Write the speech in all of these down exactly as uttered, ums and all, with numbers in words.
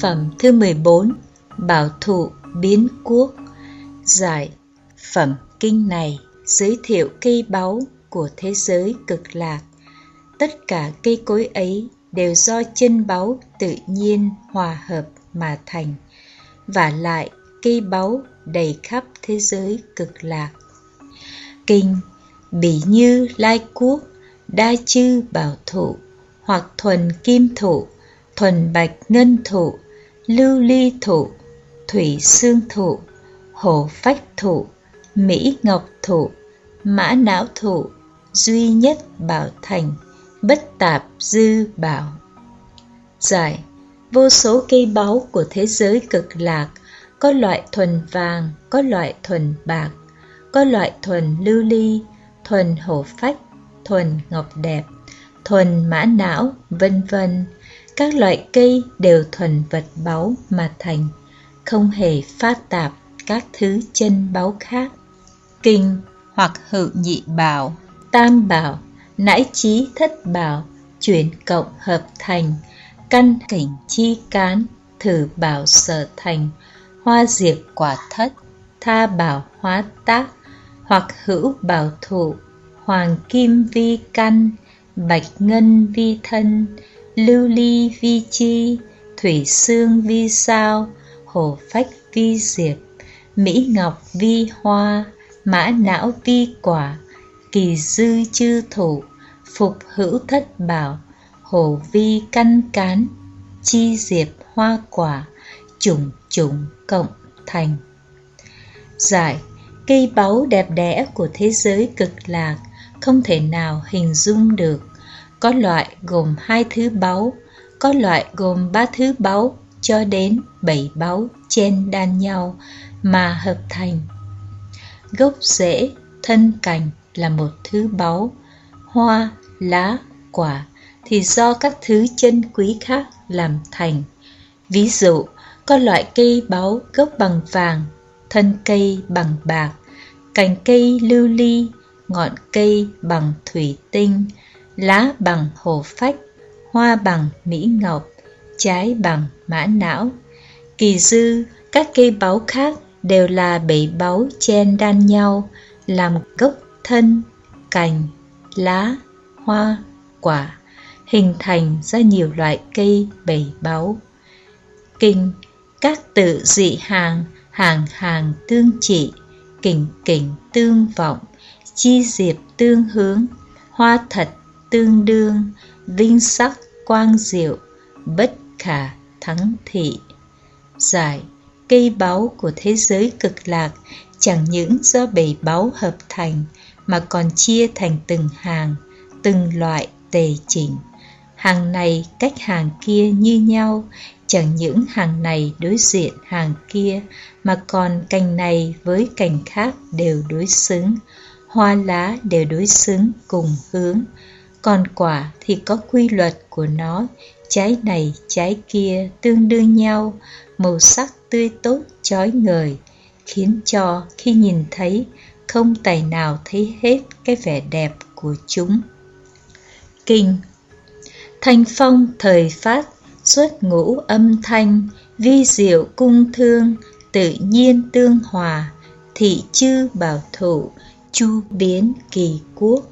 phẩm thứ mười bốn, Bảo thụ biến quốc. Giải phẩm kinh này giới thiệu cây báu của thế giới cực lạc. Tất cả cây cối ấy đều do chân báu tự nhiên hòa hợp mà thành. Vả lại cây báu đầy khắp thế giới cực lạc. Kinh bỉ như lai quốc, đa chư bảo thụ, hoặc thuần kim thụ, thuần bạch ngân thụ, lưu ly thụ, thủy xương thụ, hổ phách thụ, mỹ ngọc thụ, mã não thụ, duy nhất bảo thành, bất tạp dư bảo. Giải vô số cây báu của thế giới cực lạc, có loại thuần vàng, có loại thuần bạc, có loại thuần lưu ly, thuần hổ phách, thuần ngọc đẹp, thuần mã não, vân vân. Các loại cây đều thuần vật báu mà thành, không hề pha tạp các thứ chân báu khác. Kinh hoặc hữu nhị bảo, tam bảo, nãi chí thất bảo, chuyển cộng hợp thành, căn cảnh chi cán, thử bảo sở thành, hoa diệt quả thất, tha bảo hóa tác, hoặc hữu bảo thụ, hoàng kim vi căn, bạch ngân vi thân, lưu ly vi chi, thủy xương vi sao, hổ phách vi diệp, mỹ ngọc vi hoa, mã não vi quả, kỳ dư chư thụ, phục hữu thất bảo, hổ vi căn cán, chi diệp hoa quả, chủng chủng cộng thành. Giải cây báu đẹp đẽ của thế giới cực lạc không thể nào hình dung được. Có loại gồm hai thứ báu, có loại gồm ba thứ báu, cho đến bảy báu chen đan nhau mà hợp thành. Gốc rễ, thân cành là một thứ báu, hoa, lá, quả thì do các thứ chân quý khác làm thành. Ví dụ, có loại cây báu gốc bằng vàng, thân cây bằng bạc, cành cây lưu ly, ngọn cây bằng thủy tinh, lá bằng hổ phách, hoa bằng mỹ ngọc, trái bằng mã não. Kỳ dư, các cây báu khác đều là bảy báu chen đan nhau, làm gốc, thân, cành, lá, hoa, quả, hình thành ra nhiều loại cây bảy báu. Kinh các tự dị hàng, hàng hàng tương trị, kỉnh kỉnh tương vọng, chi diệp tương hướng, hoa thật tương đương, vinh sắc quang diệu, bất khả thắng thị. Giải cây báu của thế giới cực lạc chẳng những do bảy báu hợp thành mà còn chia thành từng hàng, từng loại tề chỉnh. Hàng này cách hàng kia như nhau, chẳng những hàng này đối diện hàng kia mà còn cành này với cành khác đều đối xứng, hoa lá đều đối xứng cùng hướng. Còn quả thì có quy luật của nó, trái này trái kia tương đương nhau, màu sắc tươi tốt chói ngời, khiến cho khi nhìn thấy không tài nào thấy hết cái vẻ đẹp của chúng. Kinh thanh phong thời phát, xuất ngũ âm thanh, vi diệu cung thương, tự nhiên tương hòa, thị chư bảo thụ, chu biến kỳ quốc.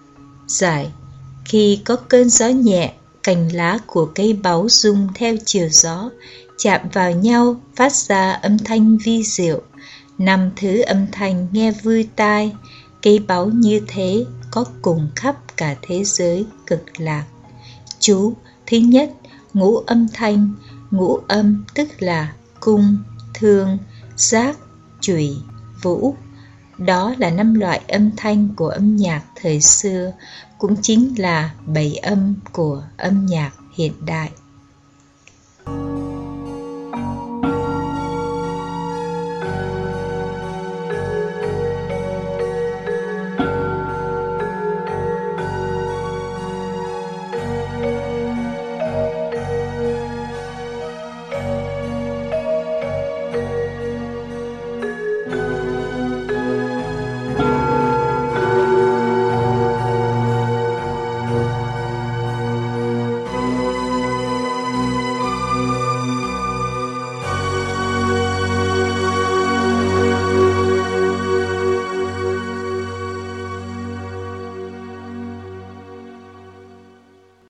Giải khi có cơn gió nhẹ, cành lá của cây báu rung theo chiều gió, chạm vào nhau phát ra âm thanh vi diệu. Năm thứ âm thanh nghe vui tai, cây báu như thế có cùng khắp cả thế giới cực lạc. Chú thứ nhất, ngũ âm thanh. Ngũ âm tức là cung, thương, giác, chủy, vũ. Đó là năm loại âm thanh của âm nhạc thời xưa, cũng chính là bảy âm của âm nhạc hiện đại.